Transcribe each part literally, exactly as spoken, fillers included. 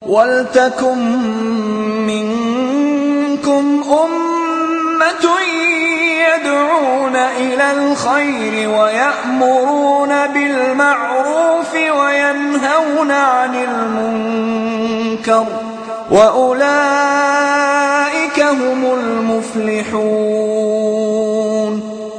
وَلْتَكُن مِّنكُمْ أُمَّةٌ يَدْعُونَ إِلَى الْخَيْرِ وَيَأْمُرُونَ بِالْمَعْرُوفِ وَيَنْهَوْنَ عَنِ الْمُنكَرِ وَأُولَئِكَ هُمُ الْمُفْلِحُونَ.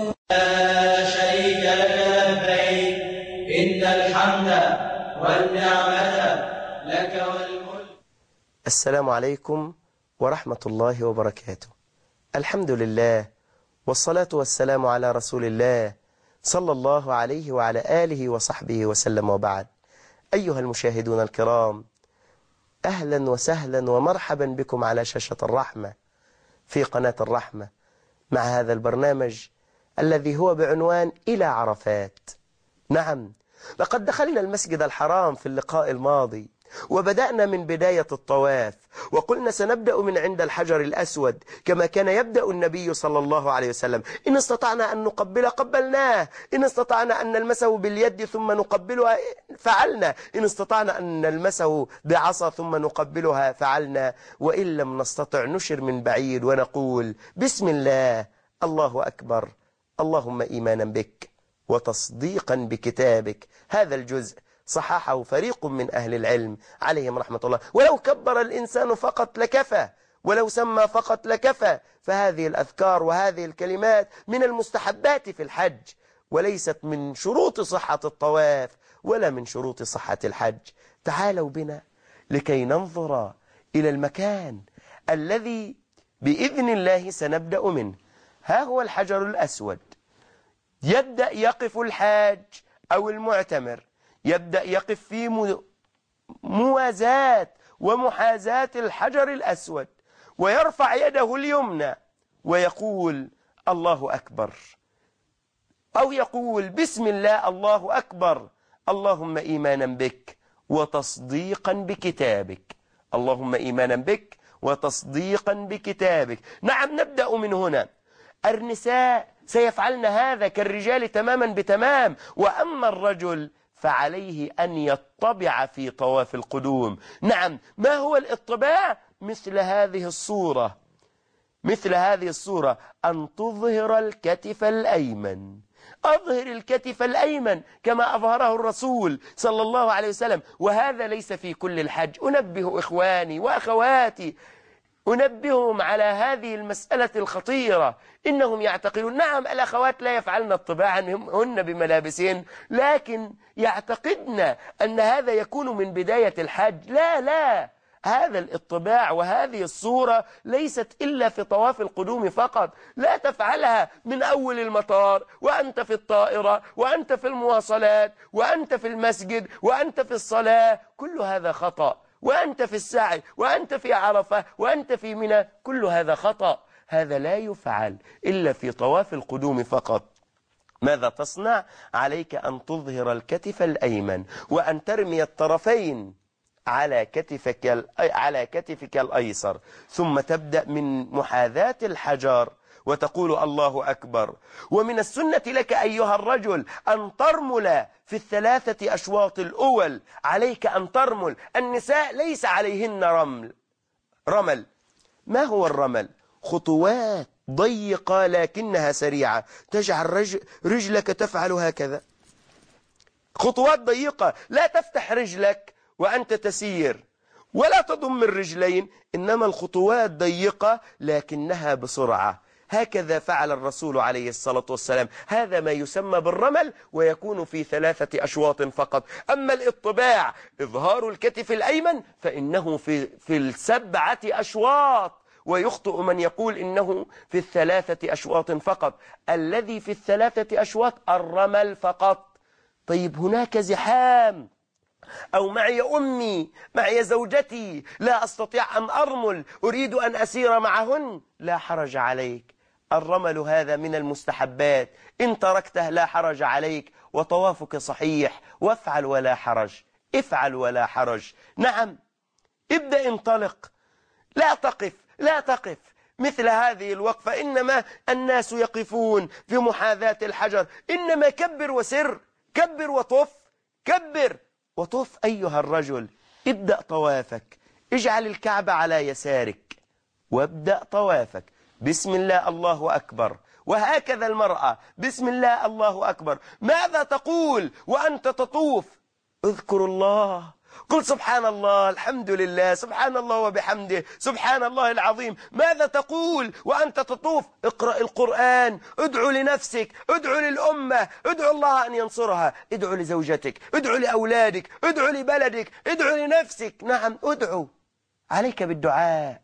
لا شريك لك لبيك إن الحمد والنعمة لك والملك. السلام عليكم ورحمة الله وبركاته. الحمد لله والصلاة والسلام على رسول الله صلى الله عليه وعلى آله وصحبه وسلم، وبعد. أيها المشاهدون الكرام، أهلا وسهلا ومرحبا بكم على شاشة الرحمة في قناة الرحمة مع هذا البرنامج الذي هو بعنوان إلى عرفات. نعم، لقد دخلنا المسجد الحرام في اللقاء الماضي وبدأنا من بداية الطواف، وقلنا سنبدأ من عند الحجر الأسود كما كان يبدأ النبي صلى الله عليه وسلم. إن استطعنا أن نقبل قبلناه، إن استطعنا أن نلمسه باليد ثم نقبلها فعلنا، إن استطعنا أن نلمسه بعصا ثم نقبلها فعلنا، وإن لم نستطع نشر من بعيد ونقول بسم الله، الله أكبر، اللهم إيمانا بك وتصديقا بكتابك. هذا الجزء صححه فريق من أهل العلم عليهم رحمة الله. ولو كبر الإنسان فقط لكفى، ولو سمى فقط لكفى، فهذه الأذكار وهذه الكلمات من المستحبات في الحج، وليست من شروط صحة الطواف ولا من شروط صحة الحج. تعالوا بنا لكي ننظر إلى المكان الذي بإذن الله سنبدأ منه. ها هو الحجر الأسود. يبدأ يقف الحاج أو المعتمر، يبدأ يقف في موازاة ومحاذاة الحجر الأسود، ويرفع يده اليمنى ويقول الله أكبر، أو يقول بسم الله، الله أكبر، اللهم إيمانا بك وتصديقا بكتابك، اللهم إيمانا بك وتصديقا بكتابك. نعم، نبدأ من هنا. النساء سيفعلن هذا كالرجال تماما بتمام، وأما الرجل فعليه أن يطبع في طواف القدوم. نعم، ما هو الاطباع؟ مثل هذه الصورة، مثل هذه الصورة، أن تظهر الكتف الأيمن. أظهر الكتف الأيمن كما أظهره الرسول صلى الله عليه وسلم، وهذا ليس في كل الحج. أنبه إخواني وأخواتي، أنبههم على هذه المسألة الخطيرة. إنهم يعتقدون، نعم الأخوات لا يفعلن الطباعا هن بملابسهن، لكن يعتقدن أن هذا يكون من بداية الحج. لا لا، هذا الاطباع وهذه الصورة ليست إلا في طواف القدوم فقط. لا تفعلها من أول المطار وأنت في الطائرة وأنت في المواصلات وأنت في المسجد وأنت في الصلاة، كل هذا خطأ. وأنت في السعي وأنت في عرفة وأنت في منى، كل هذا خطأ. هذا لا يفعل إلا في طواف القدوم فقط. ماذا تصنع؟ عليك أن تظهر الكتف الأيمن وأن ترمي الطرفين على كتفك على كتفك الأيسر، ثم تبدأ من محاذاة الحجر وتقول الله أكبر. ومن السنة لك أيها الرجل أن ترمل في الثلاثة أشواط الأول، عليك أن ترمل. النساء ليس عليهن رمل رمل ما هو الرمل؟ خطوات ضيقة لكنها سريعة. تجعل رجل رجلك تفعل هكذا، خطوات ضيقة. لا تفتح رجلك وأنت تسير، ولا تضم الرجلين، إنما الخطوات ضيقة لكنها بسرعة. هكذا فعل الرسول عليه الصلاة والسلام. هذا ما يسمى بالرمل، ويكون في ثلاثة أشواط فقط. أما الاطباع، إظهار الكتف الأيمن، فإنه في, في السبعة أشواط، ويخطئ من يقول إنه في الثلاثة أشواط فقط. الذي في الثلاثة أشواط الرمل فقط. طيب، هناك زحام، أو معي أمي، معي زوجتي، لا أستطيع أن أرمل، أريد أن أسير معهن، لا حرج عليك. الرمل هذا من المستحبات، إن تركته لا حرج عليك، وطوافك صحيح، وافعل ولا حرج، افعل ولا حرج. نعم، ابدأ، انطلق، لا تقف، لا تقف مثل هذه الوقفة. إنما الناس يقفون في محاذاة الحجر، إنما كبر وسر، كبر وطف، كبر وطف أيها الرجل. ابدأ طوافك، اجعل الكعبة على يسارك وابدأ طوافك بسم الله الله أكبر. وهكذا المرأة بسم الله الله أكبر. ماذا تقول وأنت تطوف؟ اذكر الله، قل سبحان الله، الحمد لله، سبحان الله وبحمده، سبحان الله العظيم. ماذا تقول وأنت تطوف؟ اقرأ القرآن، ادعو لنفسك، ادعو للأمة، ادعو الله أن ينصرها، ادعو لزوجتك، ادعو لأولادك، ادعو لبلدك، ادعو لنفسك. نعم ادعو، عليك بالدعاء،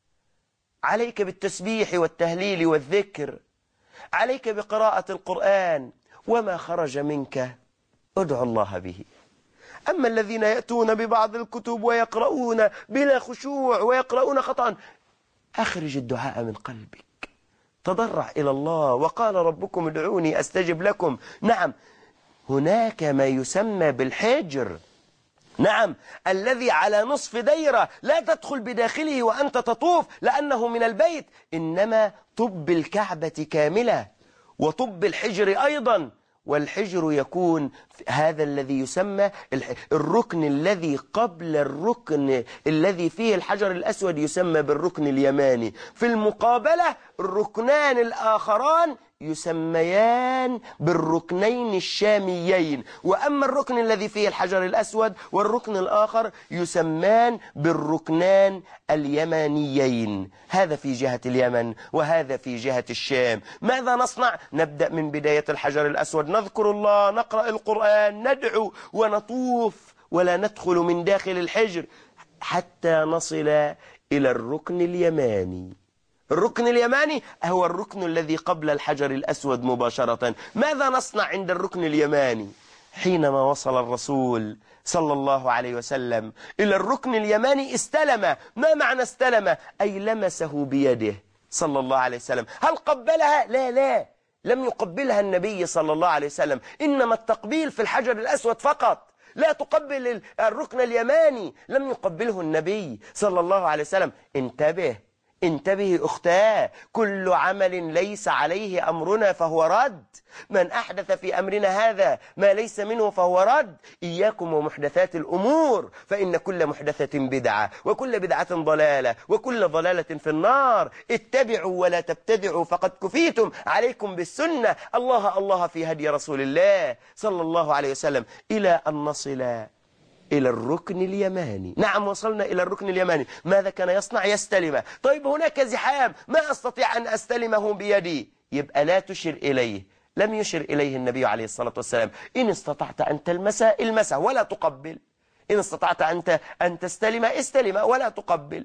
عليك بالتسبيح والتهليل والذكر، عليك بقراءة القرآن، وما خرج منك ادعو الله به. أما الذين يأتون ببعض الكتب ويقرؤون بلا خشوع ويقرؤون خطأ، أخرج الدعاء من قلبك، تضرع إلى الله، وقال ربكم ادعوني أستجب لكم. نعم هناك ما يسمى بالحجر، نعم الذي على نصف دايرة لا تدخل بداخله وأنت تطوف لأنه من البيت، إنما طب الكعبة كاملة وطب الحجر أيضا. والحجر يكون هذا الذي يسمى الركن الذي قبل الركن الذي فيه الحجر الأسود يسمى بالركن اليماني. في المقابلة الركنان الآخران يسميان بالركنين الشاميين. وأما الركن الذي فيه الحجر الأسود والركن الآخر يسمان بالركنان اليمانيين. هذا في جهة اليمن وهذا في جهة الشام. ماذا نصنع؟ نبدأ من بداية الحجر الأسود، نذكر الله، نقرأ القرآن، ندعو ونطوف، ولا ندخل من داخل الحجر حتى نصل إلى الركن اليماني. الركن اليماني هو الركن الذي قبل الحجر الأسود مباشرة. ماذا نصنع عند الركن اليماني؟ حينما وصل الرسول صلى الله عليه وسلم إلى الركن اليماني استلم. ما معنى استلم؟ أي لمسه بيده صلى الله عليه وسلم. هل قبلها؟ لا لا، لم يقبلها النبي صلى الله عليه وسلم، إنما التقبيل في الحجر الأسود فقط، لا تقبل الركن اليماني، لم يقبله النبي صلى الله عليه وسلم. انتبه انتبه أختاه، كل عمل ليس عليه أمرنا فهو رد. من أحدث في أمرنا هذا ما ليس منه فهو رد. إياكم ومحدثات الأمور، فإن كل محدثة بدعة وكل بدعة ضلالة وكل ضلالة في النار. اتبعوا ولا تبتدعوا فقد كفيتم. عليكم بالسنة، الله الله في هدي رسول الله صلى الله عليه وسلم، إلى أن نصل إلى الركن اليماني. نعم وصلنا إلى الركن اليماني. ماذا كان يصنع؟ يستلمه. طيب هناك زحام، ما أستطيع أن أستلمه بيدي، يبقى لا تشر إليه. لم يشر إليه النبي عليه الصلاة والسلام. إن استطعت أن تلمسه المسه ولا تقبل، إن استطعت أنت أن تستلم استلم ولا تقبل.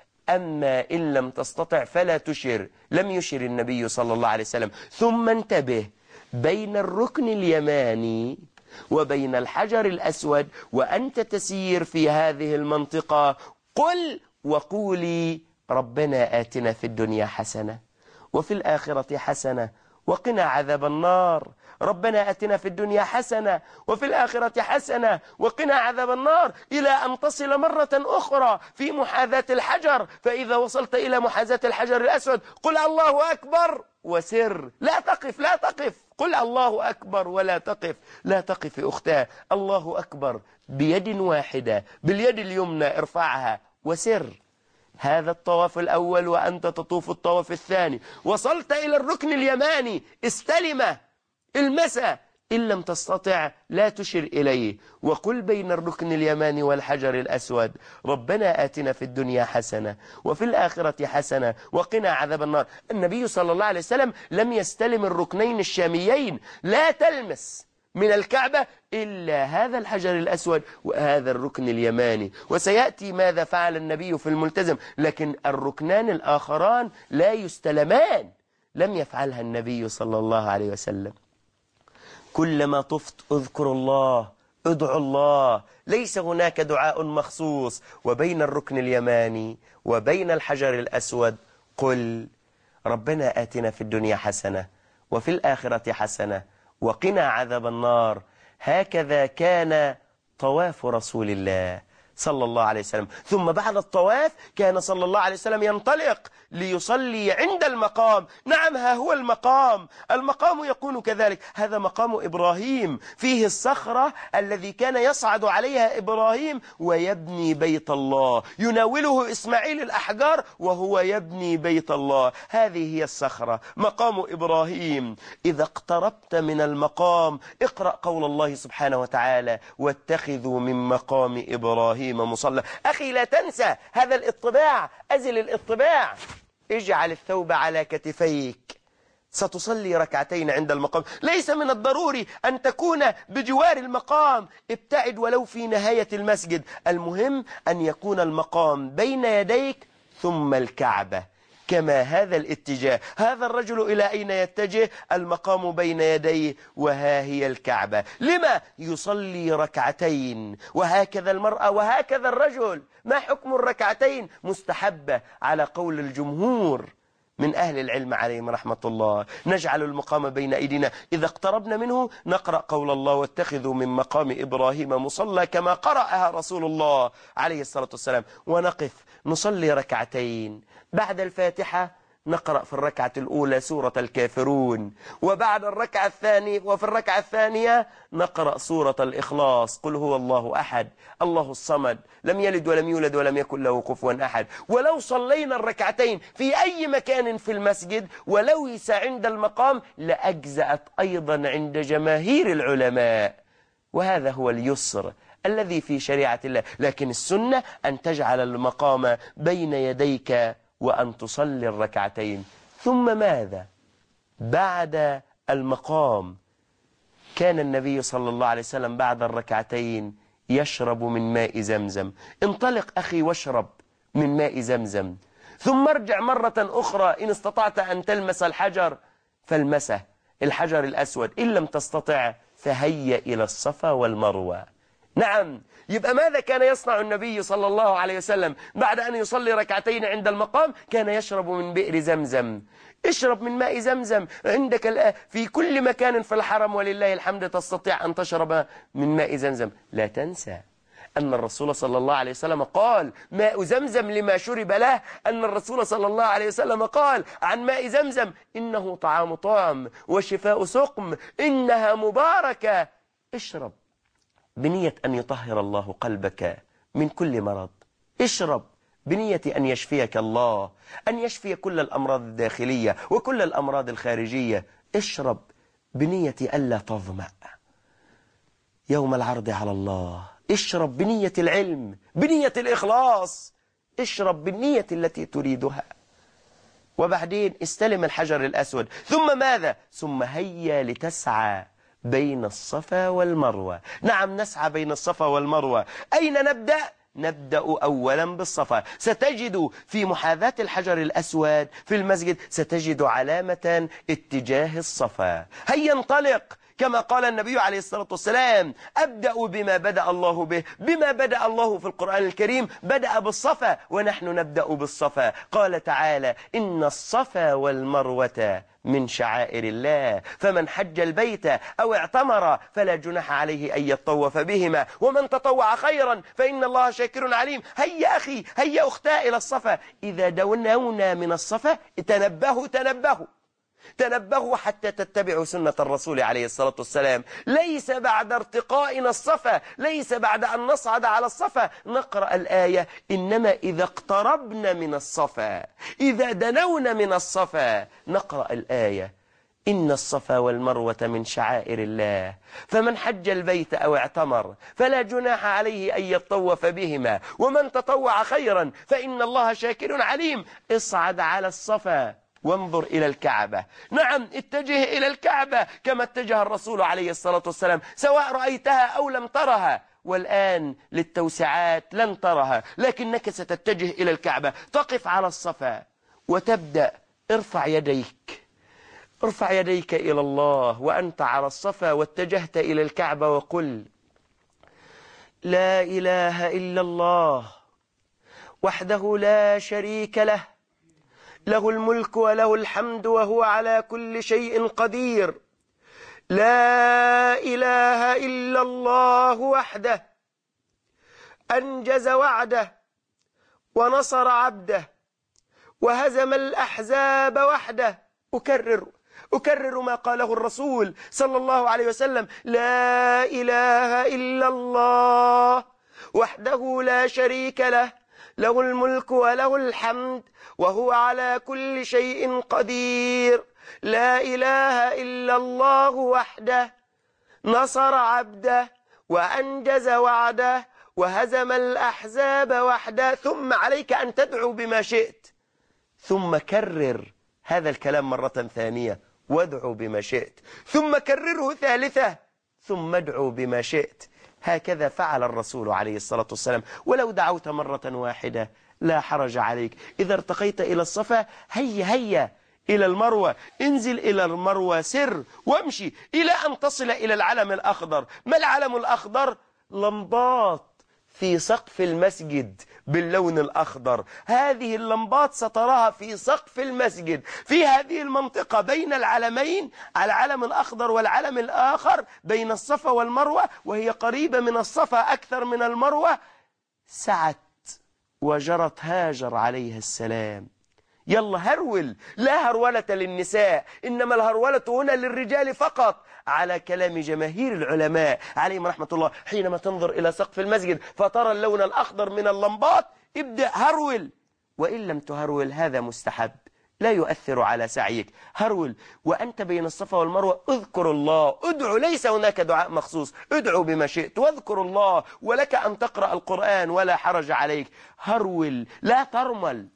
أما إن لم تستطع فلا تشر. لم يشر النبي صلى الله عليه وسلم. ثم انتبه، بين الركن اليماني وبين الحجر الأسود وأنت تسير في هذه المنطقة قل وقولي ربنا آتنا في الدنيا حسنة وفي الآخرة حسنة وقنا عذاب النار. ربنا آتنا في الدنيا حسنة وفي الآخرة حسنة وقنا عذاب النار، إلى أن تصل مرة أخرى في محاذاة الحجر. فإذا وصلت إلى محاذاة الحجر الأسود قل الله أكبر وسر، لا تقف لا تقف، قل الله أكبر ولا تقف. لا تقف أختاه، الله أكبر بيد واحدة، باليد اليمنى ارفعها وسر. هذا الطواف الأول وأنت تطوف الطواف الثاني. وصلت إلى الركن اليماني استلمه المسه، إن لم تستطع لا تشر إليه. وقل بين الركن اليماني والحجر الأسود ربنا آتنا في الدنيا حسنة وفي الآخرة حسنة وقنا عذاب النار. النبي صلى الله عليه وسلم لم يستلم الركنين الشاميين. لا تلمس من الكعبة إلا هذا الحجر الأسود وهذا الركن اليماني. وسيأتي ماذا فعل النبي في الملتزم، لكن الركنان الآخران لا يستلمان، لم يفعلها النبي صلى الله عليه وسلم. كلما طفت اذكر الله، ادعو الله، ليس هناك دعاء مخصوص. وبين الركن اليماني وبين الحجر الأسود قل ربنا آتنا في الدنيا حسنة وفي الآخرة حسنة وقنا عذاب النار. هكذا كان طواف رسول الله صلى الله عليه وسلم. ثم بعد الطواف كان صلى الله عليه وسلم ينطلق ليصلي عند المقام. نعم، ها هو المقام. المقام يكون كذلك. هذا مقام إبراهيم، فيه الصخرة الذي كان يصعد عليها إبراهيم ويبني بيت الله، يناوله إسماعيل الأحجار وهو يبني بيت الله. هذه هي الصخرة، مقام إبراهيم. إذا اقتربت من المقام اقرأ قول الله سبحانه وتعالى: واتخذوا من مقام إبراهيم مصلى. أخي لا تنسى هذا الاطباع، أزل الاطباع، اجعل الثوب على كتفيك، ستصلي ركعتين عند المقام. ليس من الضروري أن تكون بجوار المقام، ابتعد ولو في نهاية المسجد. المهم أن يكون المقام بين يديك ثم الكعبة، كما هذا الاتجاه. هذا الرجل إلى أين يتجه؟ المقام بين يديه وها هي الكعبة. لما يصلي ركعتين؟ وهكذا المرأة وهكذا الرجل. ما حكم الركعتين؟ مستحبة على قول الجمهور من أهل العلم عليهم رحمة الله. نجعل المقام بين أيدينا، إذا اقتربنا منه نقرأ قول الله: واتخذوا من مقام إبراهيم مصلى، كما قرأها رسول الله عليه الصلاة والسلام، ونقف نصلي ركعتين. بعد الفاتحة نقرأ في الركعة الأولى سورة الكافرون، وبعد الركعة الثانية وفي الركعة الثانية نقرأ سورة الإخلاص: قل هو الله أحد الله الصمد لم يلد ولم يولد ولم يكن له كفوا أحد. ولو صلينا الركعتين في أي مكان في المسجد وليس عند المقام لأجزأت أيضا عند جماهير العلماء، وهذا هو اليسر الذي في شريعة الله. لكن السنة أن تجعل المقام بين يديك وأن تصلي الركعتين. ثم ماذا بعد المقام؟ كان النبي صلى الله عليه وسلم بعد الركعتين يشرب من ماء زمزم. انطلق أخي واشرب من ماء زمزم، ثم ارجع مرة أخرى. إن استطعت أن تلمس الحجر فالمسه، الحجر الأسود. إن لم تستطع فهيا إلى الصفا والمروة. نعم، يبقى ماذا كان يصنع النبي صلى الله عليه وسلم بعد أن يصلي ركعتين عند المقام؟ كان يشرب من بئر زمزم. اشرب من ماء زمزم عندك الآن في كل مكان في الحرم، ولله الحمد تستطيع أن تشرب من ماء زمزم. لا تنسى أن الرسول صلى الله عليه وسلم قال: ماء زمزم لما شرب له. أن الرسول صلى الله عليه وسلم قال عن ماء زمزم: إنه طعام طعم وشفاء سقم، إنها مباركة. اشرب بنية أن يطهر الله قلبك من كل مرض. اشرب بنية أن يشفيك الله، أن يشفي كل الأمراض الداخلية وكل الأمراض الخارجية. اشرب بنية ألا تظمأ يوم العرض على الله. اشرب بنية العلم، بنية الإخلاص. اشرب بالنية التي تريدها، وبعدين استلم الحجر الأسود. ثم ماذا؟ ثم هيا لتسعى بين الصفا والمروة. نعم، نسعى بين الصفا والمروة. أين نبدأ؟ نبدأ أولا بالصفا. ستجد في محاذاة الحجر الأسود في المسجد ستجد علامة اتجاه الصفا. هيا انطلق، كما قال النبي عليه الصلاة والسلام: أبدأ بما بدأ الله به. بما بدأ الله في القرآن الكريم بدأ بالصفا، ونحن نبدأ بالصفا. قال تعالى: إن الصفا والمروة من شعائر الله، فمن حج البيت أو اعتمر فلا جناح عليه أن يطوف بهما، ومن تطوع خيرا فإن الله شاكر عليم. هيا أخي، هيا أختاه إلى الصفا. إذا دونونا من الصفا تنبهوا تنبهوا تنبهوا حتى تتبعوا سنة الرسول عليه الصلاة والسلام. ليس بعد ارتقائنا الصفا، ليس بعد أن نصعد على الصفا نقرأ الآية، إنما إذا اقتربنا من الصفا، إذا دنونا من الصفا نقرأ الآية: إن الصفا والمروة من شعائر الله، فمن حج البيت أو اعتمر فلا جناح عليه أن يطوف بهما، ومن تطوع خيرا فإن الله شاكر عليم. اصعد على الصفا وانظر إلى الكعبة. نعم، اتجه إلى الكعبة كما اتجه الرسول عليه الصلاة والسلام، سواء رأيتها أو لم ترها. والآن للتوسعات لن ترها، لكنك ستتجه إلى الكعبة. تقف على الصفا وتبدأ. ارفع يديك، ارفع يديك إلى الله وأنت على الصفا واتجهت إلى الكعبة، وقل: لا إله إلا الله وحده لا شريك له، له الملك وله الحمد وهو على كل شيء قدير. لا إله إلا الله وحده أنجز وعده ونصر عبده وهزم الأحزاب وحده. أكرر أكرر ما قاله الرسول صلى الله عليه وسلم: لا إله إلا الله وحده لا شريك له، له الملك وله الحمد وهو على كل شيء قدير. لا إله إلا الله وحده نصر عبده وأنجز وعده وهزم الأحزاب وحده. ثم عليك أن تدعو بما شئت، ثم كرر هذا الكلام مرة ثانية وادعو بما شئت، ثم كرره ثالثة ثم ادعو بما شئت. هكذا فعل الرسول عليه الصلاة والسلام. ولو دعوت مرة واحدة لا حرج عليك. إذا ارتقيت إلى الصفا هيا هيا إلى المروة، انزل إلى المروة سر وامشي إلى أن تصل إلى العلم الأخضر. ما العلم الأخضر؟ لمبات في سقف المسجد باللون الأخضر. هذه اللمبات ستراها في سقف المسجد في هذه المنطقة بين العلمين، العلم الأخضر والعلم الآخر بين الصفا والمروة، وهي قريبة من الصفا أكثر من المروة. سعت وجرت هاجر عليها السلام. يلا هرول، لا هرولة للنساء، إنما الهرولة هنا للرجال فقط، على كلام جماهير العلماء عليهم رحمة الله. حينما تنظر إلى سقف المسجد فترى اللون الأخضر من اللمبات، ابدأ هرول. وإن لم تهرول هذا مستحب، لا يؤثر على سعيك. هرول وأنت بين الصفا والمروة، اذكر الله، ادعو، ليس هناك دعاء مخصوص، ادعو بما شئت واذكر الله، ولك أن تقرأ القرآن ولا حرج عليك. هرول، لا ترمل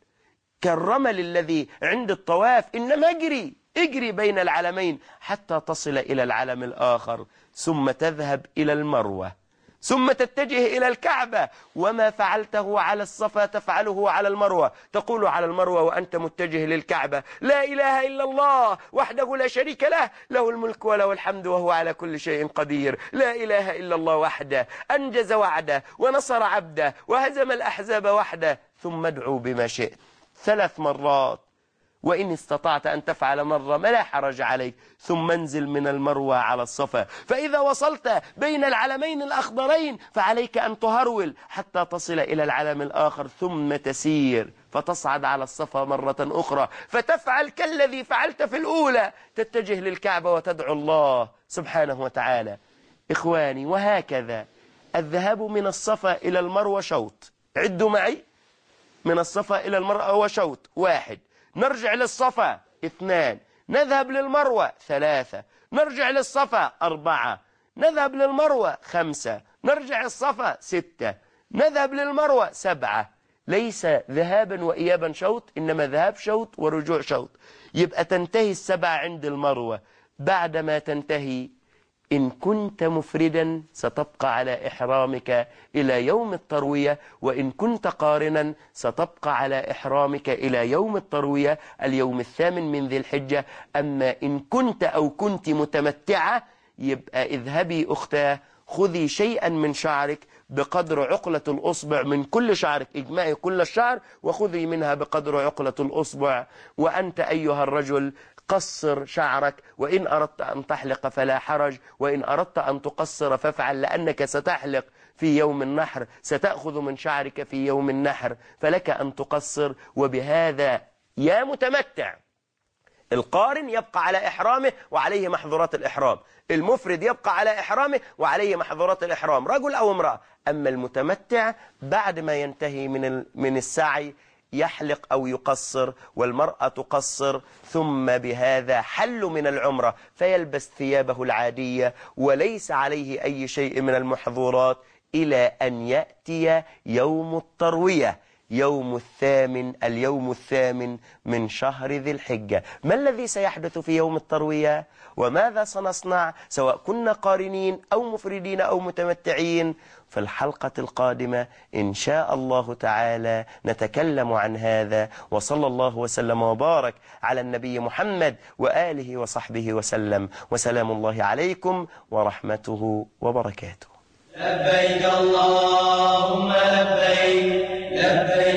كالرمل الذي عند الطواف، إنما اجري اجري بين العلمين حتى تصل إلى العلم الآخر، ثم تذهب إلى المروة، ثم تتجه إلى الكعبة. وما فعلته على الصفا تفعله على المروة. تقول على المروة وأنت متجه للكعبة: لا إله إلا الله وحده لا شريك له، له الملك وله الحمد وهو على كل شيء قدير. لا إله إلا الله وحده أنجز وعده ونصر عبده وهزم الأحزاب وحده. ثم ادعو بما شئت ثلاث مرات، وإن استطعت أن تفعل مرة ما لا حرج عليك. ثم انزل من المروة على الصفا. فإذا وصلت بين العلمين الأخضرين فعليك أن تهرول حتى تصل إلى العلم الآخر، ثم تسير فتصعد على الصفا مرة أخرى، فتفعل كالذي فعلت في الأولى، تتجه للكعبة وتدعو الله سبحانه وتعالى. إخواني، وهكذا الذهاب من الصفا إلى المروة شوط. عدوا معي: من الصفا إلى المروة وشوط واحد، نرجع للصفا اثنان، نذهب للمروة ثلاثة، نرجع للصفا أربعة، نذهب للمروة خمسة، نرجع للصفا ستة، نذهب للمروة سبعة. ليس ذهابا وإيابا شوط، إنما ذهاب شوط ورجوع شوط. يبقى تنتهي السبعة عند المروة. بعدما تنتهي إن كنت مفردا ستبقى على إحرامك إلى يوم التروية، وإن كنت قارنا ستبقى على إحرامك إلى يوم التروية اليوم الثامن من ذي الحجة. أما إن كنت أو كنت متمتعة يبقى اذهبي أختاه، خذي شيئا من شعرك بقدر عقلة الأصبع من كل شعرك، اجمعي كل الشعر وخذي منها بقدر عقلة الأصبع. وأنت أيها الرجل قصر شعرك، وإن أردت أن تحلق فلا حرج، وإن أردت أن تقصر فافعل، لأنك ستحلق في يوم النحر، ستأخذ من شعرك في يوم النحر، فلك أن تقصر. وبهذا يا متمتع، القارن يبقى على إحرامه وعليه محظورات الإحرام، المفرد يبقى على إحرامه وعليه محظورات الإحرام، رجل أو امرأة. أما المتمتع بعد ما ينتهي من من السعي يحلق أو يقصر، والمرأة تقصر، ثم بهذا حل من العمرة فيلبس ثيابه العادية وليس عليه أي شيء من المحظورات إلى أن يأتي يوم التروية، يوم الثامن اليوم الثامن من شهر ذي الحجة. ما الذي سيحدث في يوم التروية وماذا سنصنع سواء كنا قارنين أو مفردين أو متمتعين؟ في الحلقة القادمة إن شاء الله تعالى نتكلم عن هذا. وصلى الله وسلم وبارك على النبي محمد وآله وصحبه وسلم، وسلام الله عليكم ورحمته وبركاته. لبيك اللهم لبيك لبيك